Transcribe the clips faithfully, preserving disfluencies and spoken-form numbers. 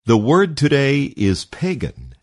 The word today is pagan.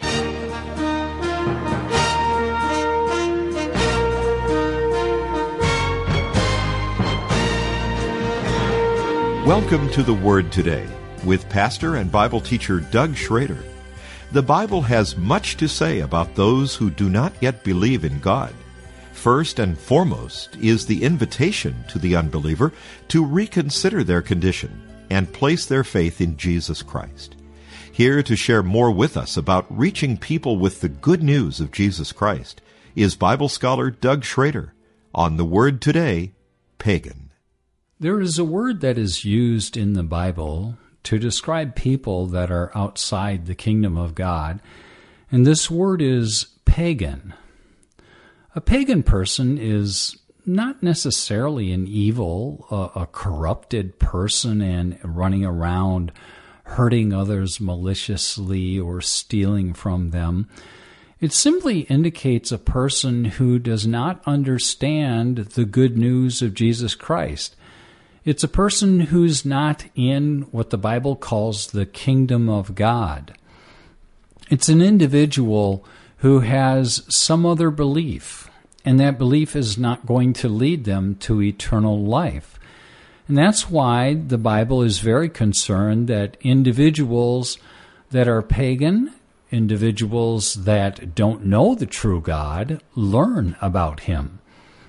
Welcome to the Word Today with pastor and Bible teacher Doug Schrader. The Bible has much to say about those who do not yet believe in God. First and foremost is the invitation to the unbeliever to reconsider their condition and place their faith in Jesus Christ. Here to share more with us about reaching people with the good news of Jesus Christ is Bible scholar Doug Schrader on the Word Today, pagan. There is a word that is used in the Bible to describe people that are outside the kingdom of God, and this word is pagan. A pagan person is not necessarily an evil, a, a corrupted person and running around hurting others maliciously or stealing from them. It simply indicates a person who does not understand the good news of Jesus Christ. It's a person who's not in what the Bible calls the kingdom of God. It's an individual who has some other belief, and that belief is not going to lead them to eternal life. And that's why the Bible is very concerned that individuals that are pagan, individuals that don't know the true God, learn about Him.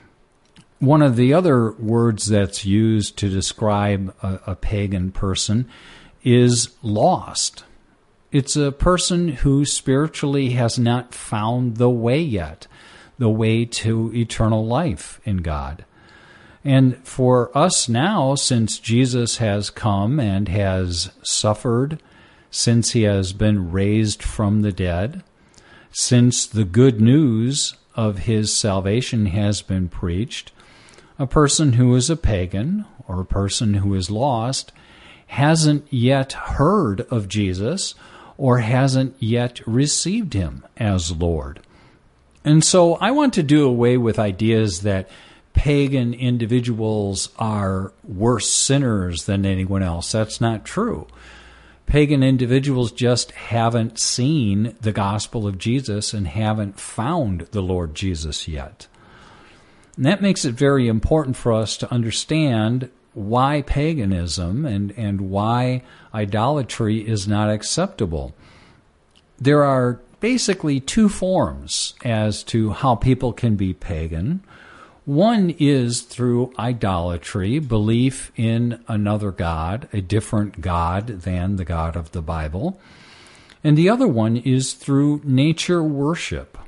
One of the other words that's used to describe a, a pagan person is lost. It's a person who spiritually has not found the way yet, the way to eternal life in God. And for us now, since Jesus has come and has suffered, since He has been raised from the dead, since the good news of His salvation has been preached, a person who is a pagan or a person who is lost hasn't yet heard of Jesus or hasn't yet received Him as Lord. And so I want to do away with ideas that pagan individuals are worse sinners than anyone else. That's not true. Pagan individuals just haven't seen the gospel of Jesus and haven't found the Lord Jesus yet. And that makes it very important for us to understand why paganism and, and why idolatry is not acceptable. There are basically two forms as to how people can be pagan. One is through idolatry, belief in another god, a different god than the God of the Bible. And the other one is through nature worship.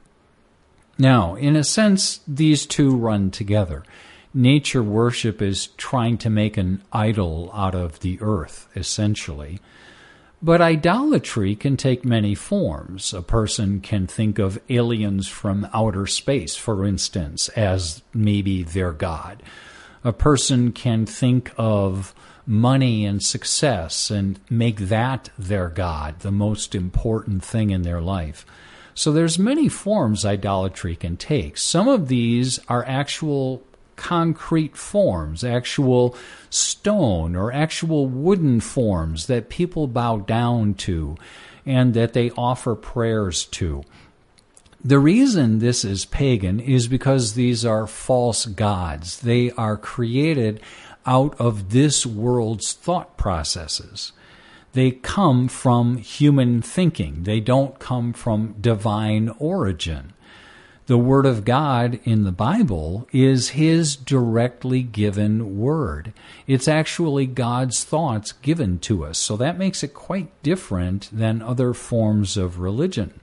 Now, in a sense, these two run together. Nature worship is trying to make an idol out of the earth, essentially. But idolatry can take many forms. A person can think of aliens from outer space, for instance, as maybe their god. A person can think of money and success and make that their god, the most important thing in their life. So there's many forms idolatry can take. Some of these are actual concrete forms, actual stone or actual wooden forms that people bow down to and that they offer prayers to. The reason this is pagan is because these are false gods. They are created out of this world's thought processes. They come from human thinking. They don't come from divine origin. The Word of God in the Bible is His directly given Word. It's actually God's thoughts given to us. So that makes it quite different than other forms of religion.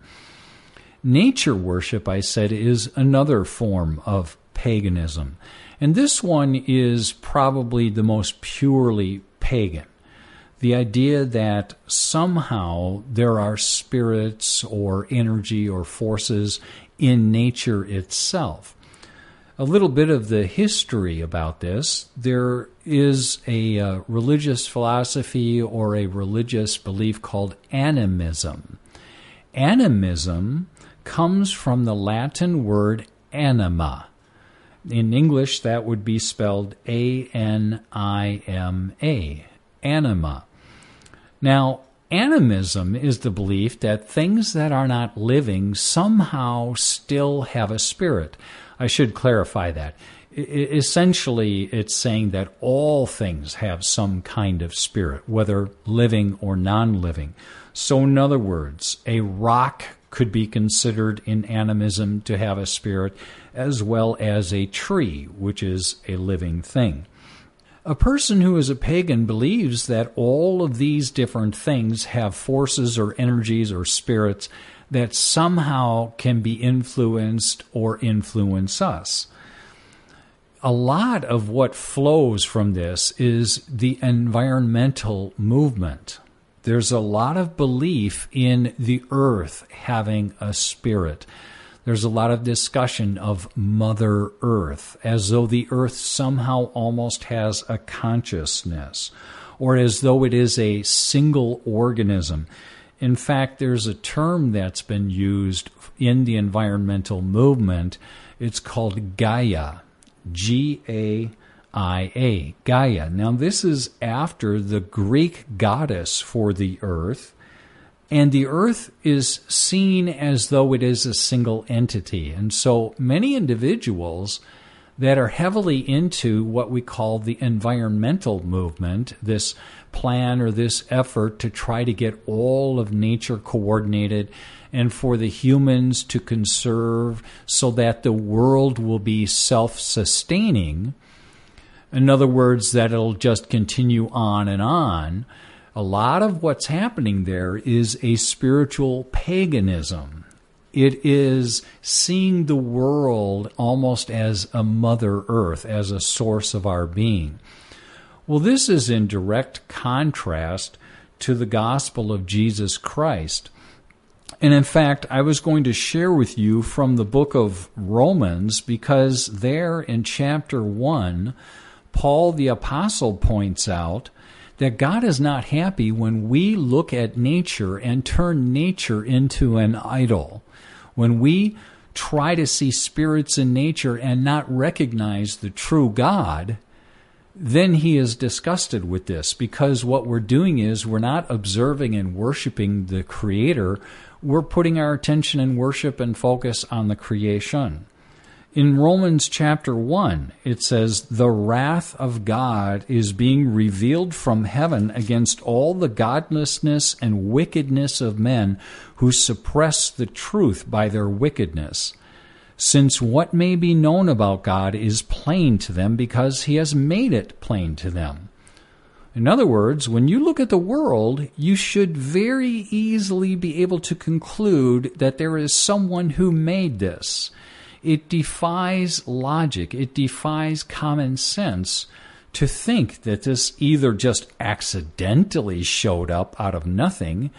Nature worship, I said, is another form of paganism. And this one is probably the most purely pagan. The idea that somehow there are spirits or energy or forces in nature itself. A little bit of the history about this. There is a uh, religious philosophy or a religious belief called animism. Animism comes from the Latin word anima. In English, that would be spelled A N I M A, anima. Now, Animism is the belief that things that are not living somehow still have a spirit. I should clarify that. I- essentially, it's saying that all things have some kind of spirit, whether living or non-living. So in other words, a rock could be considered in animism to have a spirit, as well as a tree, which is a living thing. A person who is a pagan believes that all of these different things have forces or energies or spirits that somehow can be influenced or influence us. A lot of what flows from this is the environmental movement. There's a lot of belief in the earth having a spirit. There's a lot of discussion of Mother Earth, as though the earth somehow almost has a consciousness, or as though it is a single organism. In fact, there's a term that's been used in the environmental movement. It's called Gaia, G A I A, Gaia. Now, this is after the Greek goddess for the earth, and the earth is seen as though it is a single entity. And so many individuals that are heavily into what we call the environmental movement, this plan or this effort to try to get all of nature coordinated and for the humans to conserve so that the world will be self-sustaining. In other words, that it'll just continue on and on. A lot of what's happening there is a spiritual paganism. It is seeing the world almost as a Mother Earth, as a source of our being. Well, this is in direct contrast to the gospel of Jesus Christ. And in fact, I was going to share with you from the book of Romans, because there in chapter one, Paul the apostle points out that God is not happy when we look at nature and turn nature into an idol. When we try to see spirits in nature and not recognize the true God, then he is disgusted with this, because what we're doing is we're not observing and worshiping the Creator. We're putting our attention and worship and focus on the creation. In Romans chapter one, it says, "The wrath of God is being revealed from heaven against all the godlessness and wickedness of men who suppress the truth by their wickedness. Since what may be known about God is plain to them because he has made it plain to them." In other words, when you look at the world, you should very easily be able to conclude that there is someone who made this. It defies logic, it defies common sense to think that this either just accidentally showed up out of nothing,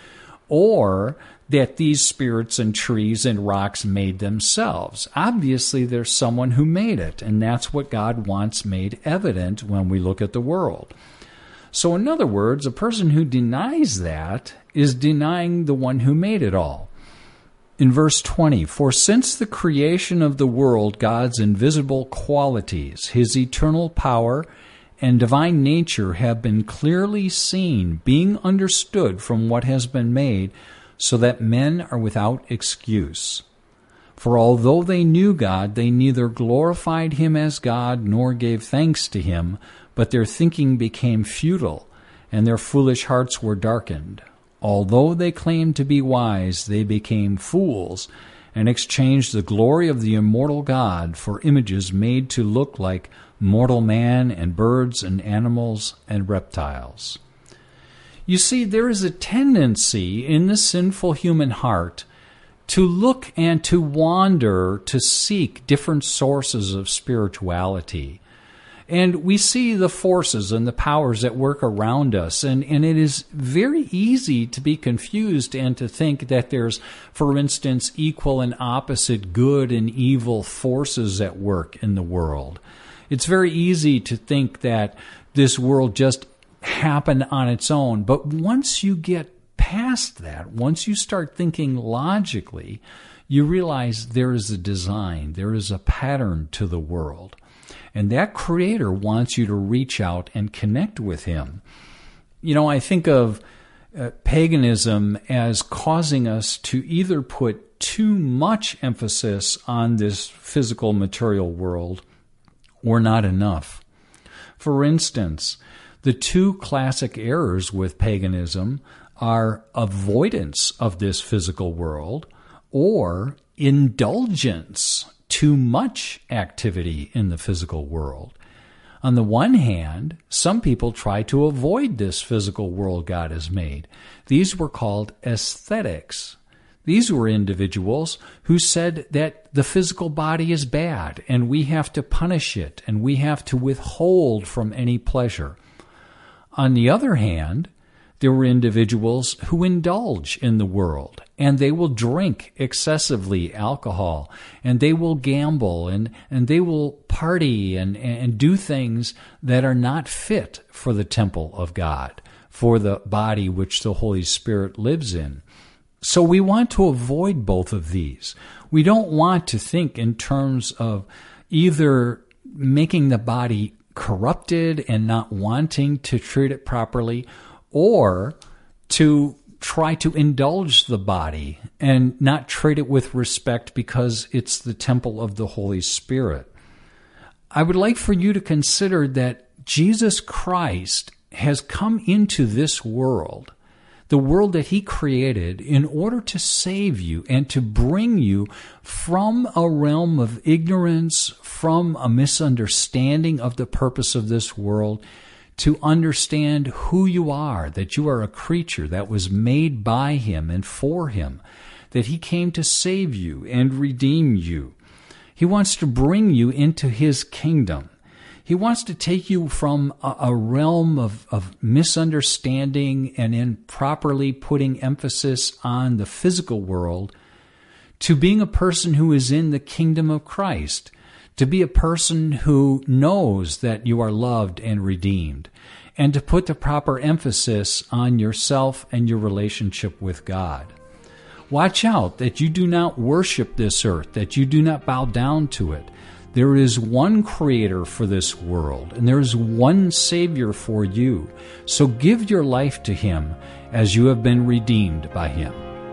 or that these spirits and trees and rocks made themselves. Obviously, there's someone who made it, and that's what God wants made evident when we look at the world. So in other words, a person who denies that is denying the one who made it all. In verse twenty, "For since the creation of the world, God's invisible qualities, his eternal power and divine nature have been clearly seen, being understood from what has been made, so that men are without excuse. For although they knew God, they neither glorified him as God nor gave thanks to him, but their thinking became futile, and their foolish hearts were darkened. Although they claimed to be wise, they became fools and exchanged the glory of the immortal God for images made to look like mortal man and birds and animals and reptiles." You see, there is a tendency in the sinful human heart to look and to wander, to seek different sources of spirituality. And we see the forces and the powers that work around us, and, and it is very easy to be confused and to think that there's, for instance, equal and opposite good and evil forces at work in the world. It's very easy to think that this world just happened on its own, but once you get past that, once you start thinking logically, you realize there is a design, there is a pattern to the world. And that Creator wants you to reach out and connect with him. You know, I think of uh, paganism as causing us to either put too much emphasis on this physical material world or not enough. For instance, the two classic errors with paganism are avoidance of this physical world or indulgence, too much activity in the physical world. On the one hand, some people try to avoid this physical world God has made. These were called ascetics. These were individuals who said that the physical body is bad and we have to punish it and we have to withhold from any pleasure. On the other hand, there were individuals who indulge in the world, and they will drink excessively alcohol, and they will gamble, and, and they will party and, and do things that are not fit for the temple of God, for the body which the Holy Spirit lives in. So we want to avoid both of these. We don't want to think in terms of either making the body corrupted and not wanting to treat it properly, or to try to indulge the body and not treat it with respect because it's the temple of the Holy Spirit. I would like for you to consider that Jesus Christ has come into this world, the world that he created, in order to save you and to bring you from a realm of ignorance, from a misunderstanding of the purpose of this world, to understand who you are, that you are a creature that was made by him and for him, that he came to save you and redeem you. He wants to bring you into his kingdom. He wants to take you from a, a realm of, of misunderstanding and improperly putting emphasis on the physical world to being a person who is in the kingdom of Christ, to be a person who knows that you are loved and redeemed, and to put the proper emphasis on yourself and your relationship with God. Watch out that you do not worship this earth, that you do not bow down to it. There is one creator for this world, and there is one Savior for you. So give your life to him as you have been redeemed by him.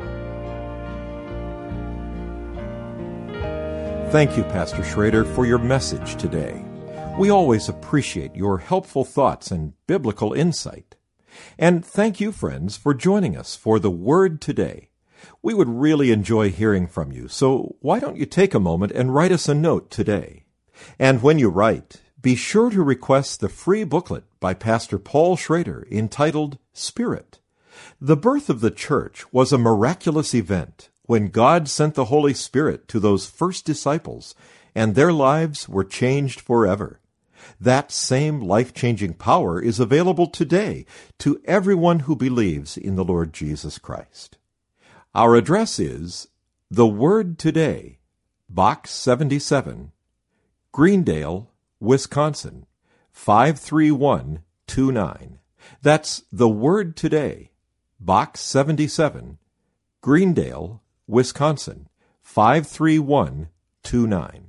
Thank you, Pastor Schrader, for your message today. We always appreciate your helpful thoughts and biblical insight. And thank you, friends, for joining us for the Word Today. We would really enjoy hearing from you, so why don't you take a moment and write us a note today? And when you write, be sure to request the free booklet by Pastor Paul Schrader entitled Spirit. The birth of the church was a miraculous event when God sent the Holy Spirit to those first disciples, and their lives were changed forever. That same life-changing power is available today to everyone who believes in the Lord Jesus Christ. Our address is The Word Today, Box seventy-seven, Greendale, Wisconsin, five three one two nine. That's The Word Today, Box seventy-seven, Greendale, Wisconsin, five three one two nine.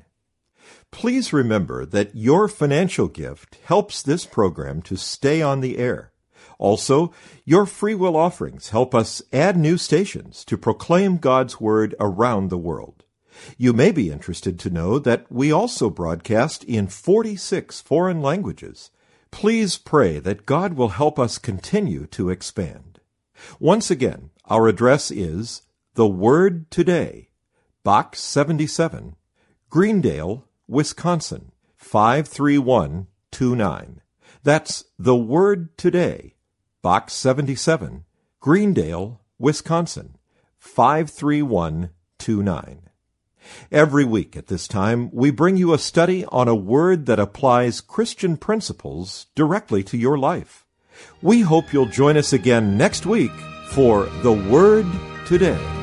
Please remember that your financial gift helps this program to stay on the air. Also, your free will offerings help us add new stations to proclaim God's Word around the world. You may be interested to know that we also broadcast in forty-six foreign languages. Please pray that God will help us continue to expand. Once again, our address is The Word Today, Box seventy-seven, Greendale, Wisconsin, five three one two nine. That's The Word Today, Box seventy-seven, Greendale, Wisconsin, five three one two nine. Every week at this time, we bring you a study on a word that applies Christian principles directly to your life. We hope you'll join us again next week for The Word Today.